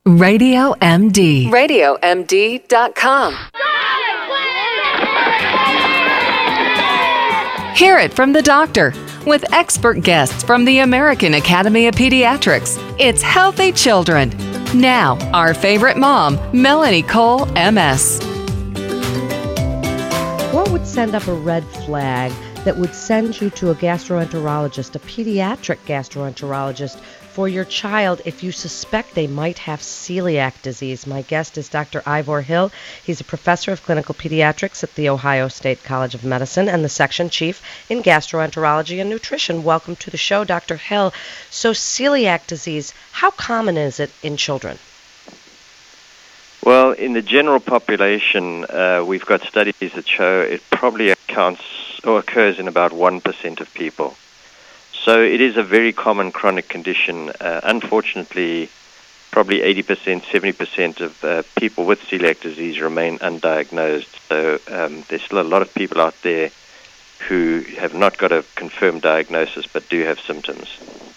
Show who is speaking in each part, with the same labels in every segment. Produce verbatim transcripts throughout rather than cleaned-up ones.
Speaker 1: Radio M D.
Speaker 2: radio m d dot com. Hear it from the doctor with expert guests from the American Academy of Pediatrics. It's Healthy Children. Now, our favorite mom, Melanie Cole, M S.
Speaker 3: What would send up a red flag that would send you to a gastroenterologist, a pediatric gastroenterologist, for your child if you suspect they might have celiac disease? My guest is Doctor Ivor Hill. He's a professor of clinical pediatrics at the Ohio State College of Medicine and the section chief in gastroenterology and nutrition. Welcome to the show, Doctor Hill. So celiac disease, how common is it in children?
Speaker 4: Well, in the general population, uh, we've got studies that show it probably accounts or occurs in about one percent of people. So it is a very common chronic condition. Uh, unfortunately, probably eighty percent, seventy percent of uh, people with celiac disease remain undiagnosed. So um, there's still a lot of people out there who have not got a confirmed diagnosis but do have symptoms.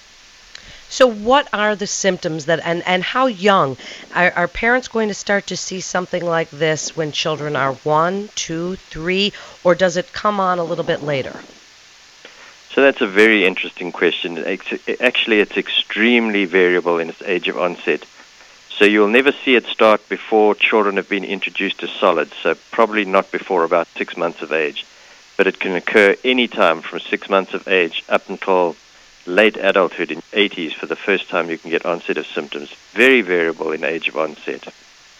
Speaker 3: So what are the symptoms that, and, and how young? Are, are parents going to start to see something like this when children are one, two, three, or does it come on a little bit later?
Speaker 4: So that's a very interesting question. It's, actually, it's extremely variable in its age of onset. So you'll never see it start before children have been introduced to solids, so probably not before about six months of age. But it can occur any time from six months of age up until late adulthood in eighties for the first time you can get onset of symptoms. Very variable in age of onset.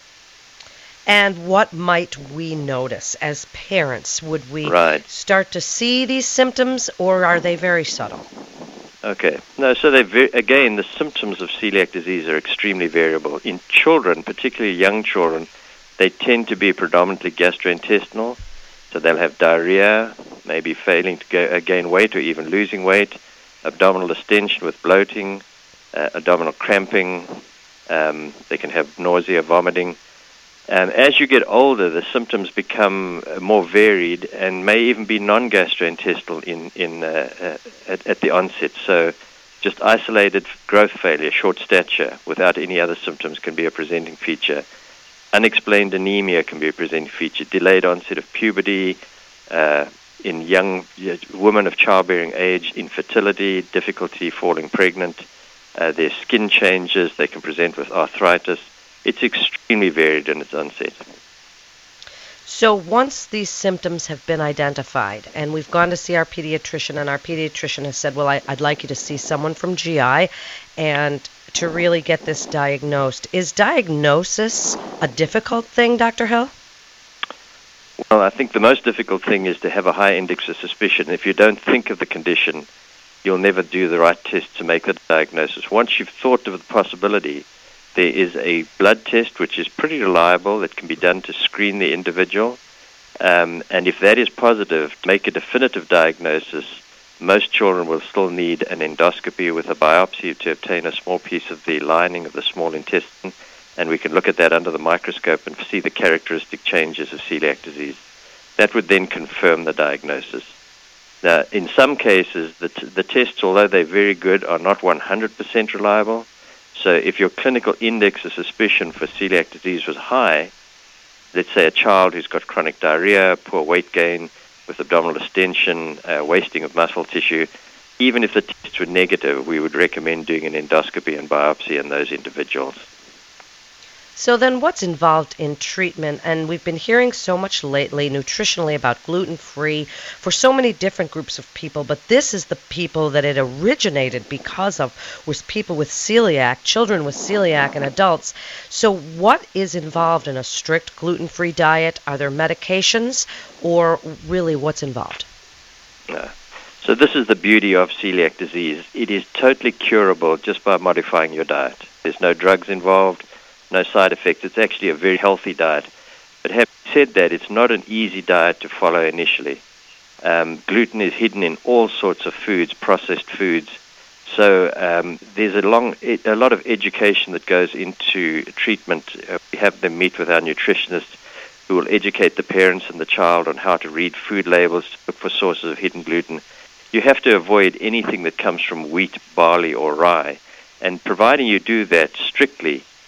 Speaker 3: And what might we notice as parents? Would we
Speaker 4: right.
Speaker 3: start to see these symptoms, or are they very subtle?
Speaker 4: Okay. No, so they ve- again, the symptoms of celiac disease are extremely variable. In children, particularly young children, they tend to be predominantly gastrointestinal. So they'll have diarrhea, maybe failing to go, uh, gain weight or even losing weight, abdominal distension with bloating, uh, abdominal cramping. Um, they can have nausea, vomiting. Um, as you get older, the symptoms become uh, more varied and may even be non-gastrointestinal in, in, uh, uh, at, at the onset. So just isolated growth failure, short stature, without any other symptoms can be a presenting feature. Unexplained anemia can be a presenting feature. Delayed onset of puberty, uh, in young women of childbearing age, infertility, difficulty falling pregnant, uh, their skin changes, they can present with arthritis. It's extremely varied in its onset.
Speaker 3: So once these symptoms have been identified, and we've gone to see our pediatrician, and our pediatrician has said, well, I, I'd like you to see someone from G I and to really get this diagnosed. Is diagnosis a difficult thing, Doctor Hill?
Speaker 4: Well, I think the most difficult thing is to have a high index of suspicion. If you don't think of the condition, you'll never do the right test to make the diagnosis. Once you've thought of the possibility, there is a blood test which is pretty reliable that can be done to screen the individual. Um, and if that is positive, to make a definitive diagnosis, most children will still need an endoscopy with a biopsy to obtain a small piece of the lining of the small intestine. And we can look at that under the microscope and see the characteristic changes of celiac disease. That would then confirm the diagnosis. Now, in some cases, the, t- the tests, although they're very good, are not one hundred percent reliable. So if your clinical index of suspicion for celiac disease was high, let's say a child who's got chronic diarrhea, poor weight gain, with abdominal distension, uh, wasting of muscle tissue, even if the tests were negative, we would recommend doing an endoscopy and biopsy in those individuals.
Speaker 3: So then what's involved in treatment? And we've been hearing so much lately nutritionally about gluten-free for so many different groups of people, but this is the people that it originated because of, was people with celiac, children with celiac, and adults. So what is involved in a strict gluten-free diet? Are there medications, or really what's involved?
Speaker 4: No. So this is the beauty of celiac disease. It is totally curable just by modifying your diet. There's no drugs involved, no side effects. It's actually a very healthy diet. But having said that, it's not an easy diet to follow initially. Um, gluten is hidden in all sorts of foods, processed foods. So um, there's a long, a lot of education that goes into treatment. Uh, we have them meet with our nutritionists who will educate the parents and the child on how to read food labels to look for sources of hidden gluten. You have to avoid anything that comes from wheat, barley, or rye. And providing you do that strictly,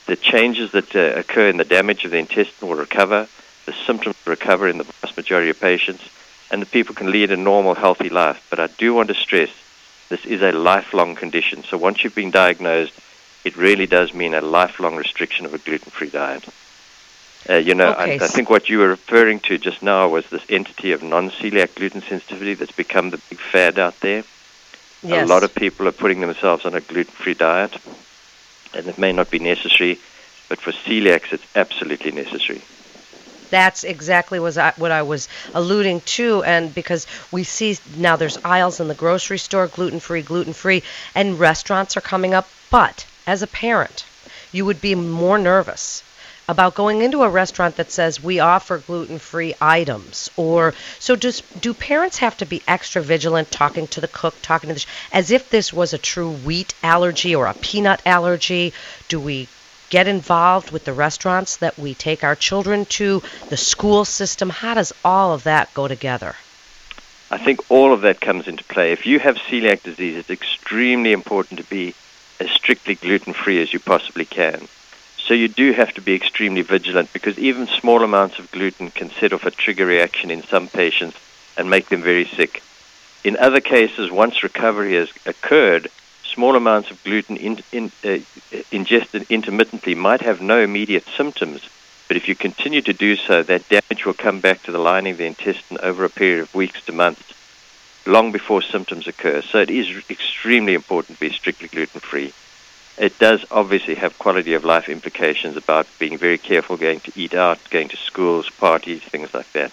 Speaker 4: the changes that uh, occur in the damage of the intestine will recover, the symptoms will recover in the vast majority of patients, and the people can lead a normal, healthy life. But I do want to stress, this is a lifelong condition. So once you've been diagnosed, it really does mean a lifelong restriction of a gluten-free diet. Uh, you know,
Speaker 3: Okay,
Speaker 4: I, I think what you were referring to just now was this entity of non-celiac gluten sensitivity that's become the big fad out there.
Speaker 3: Yes.
Speaker 4: A lot of people are putting themselves on a gluten-free diet, and it may not be necessary, but for celiacs, it's absolutely necessary.
Speaker 3: That's exactly was I, what I was alluding to, and because we see now there's aisles in the grocery store, gluten-free, gluten-free, and restaurants are coming up. But as a parent, you would be more nervous about going into a restaurant that says we offer gluten-free items, or so does do parents have to be extra vigilant talking to the cook, talking to the as if this was a true wheat allergy or a peanut allergy? Do we get involved with the restaurants that we take our children to, the school system? How does all of that go together?
Speaker 4: I think all of that comes into play. If you have celiac disease, it's extremely important to be as strictly gluten-free as you possibly can. So you do have to be extremely vigilant, because even small amounts of gluten can set off a trigger reaction in some patients and make them very sick. In other cases, once recovery has occurred, small amounts of gluten in, in, uh, ingested intermittently might have no immediate symptoms, but if you continue to do so, that damage will come back to the lining of the intestine over a period of weeks to months, long before symptoms occur. So it is extremely important to be strictly gluten-free. It does obviously have quality of life implications about being very careful going to eat out, going to schools, parties, things like that.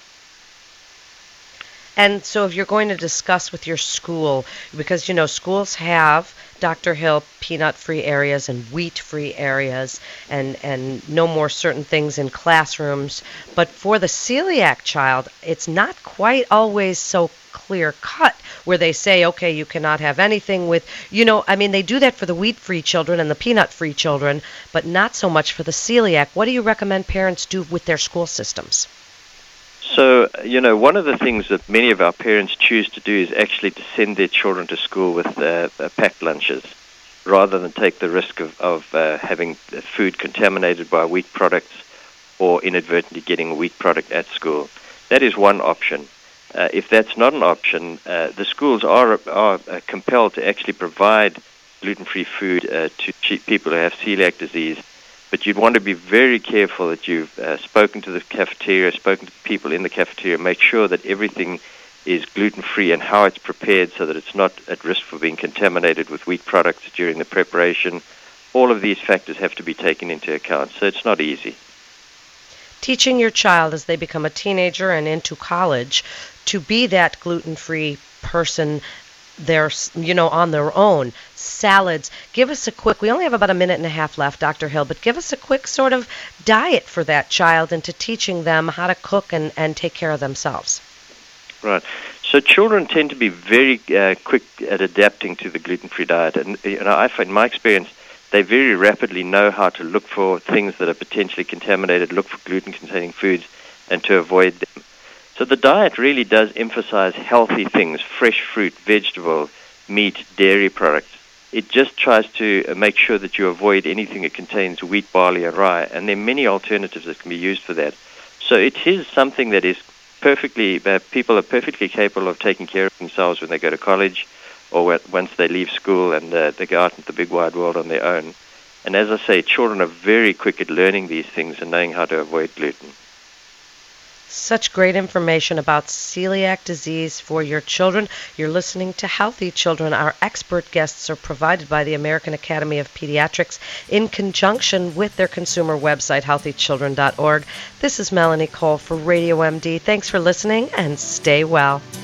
Speaker 3: And so if you're going to discuss with your school, because, you know, schools have, Doctor Hill, peanut-free areas and wheat-free areas, and, and no more certain things in classrooms. But for the celiac child, it's not quite always so clear-cut where they say, okay, you cannot have anything with, you know, I mean, they do that for the wheat-free children and the peanut-free children, but not so much for the celiac. What do you recommend parents do with their school systems?
Speaker 4: So, you know, one of the things that many of our parents choose to do is actually to send their children to school with uh, uh, packed lunches, rather than take the risk of, of uh, having food contaminated by wheat products or inadvertently getting a wheat product at school. That is one option. Uh, if that's not an option, uh, the schools are, are uh, compelled to actually provide gluten-free food uh, to cheap people who have celiac disease. But you'd want to be very careful that you've uh, spoken to the cafeteria, spoken to people in the cafeteria, make sure that everything is gluten-free and how it's prepared so that it's not at risk for being contaminated with wheat products during the preparation. All of these factors have to be taken into account, so it's not easy.
Speaker 3: Teaching your child as they become a teenager and into college to be that gluten-free person, they're, you know, on their own. Salads. Give us a quick, we only have about a minute and a half left, Doctor Hill, but give us a quick sort of diet for that child into teaching them how to cook and, and take care of themselves.
Speaker 4: Right. So children tend to be very uh, quick at adapting to the gluten-free diet. And you know, I find, in my experience, they very rapidly know how to look for things that are potentially contaminated, look for gluten-containing foods, and to avoid them. So the diet really does emphasize healthy things, fresh fruit, vegetable, meat, dairy products. It just tries to make sure that you avoid anything that contains wheat, barley, and rye, and there are many alternatives that can be used for that. So it is something that is perfectly, uh, people are perfectly capable of taking care of themselves when they go to college or when, once they leave school and uh, they go out into the big wide world on their own. And as I say, children are very quick at learning these things and knowing how to avoid gluten.
Speaker 3: Such great information about celiac disease for your children. You're listening to Healthy Children. Our expert guests are provided by the American Academy of Pediatrics in conjunction with their consumer website, healthy children dot org. This is Melanie Cole for Radio M D. Thanks for listening and stay well.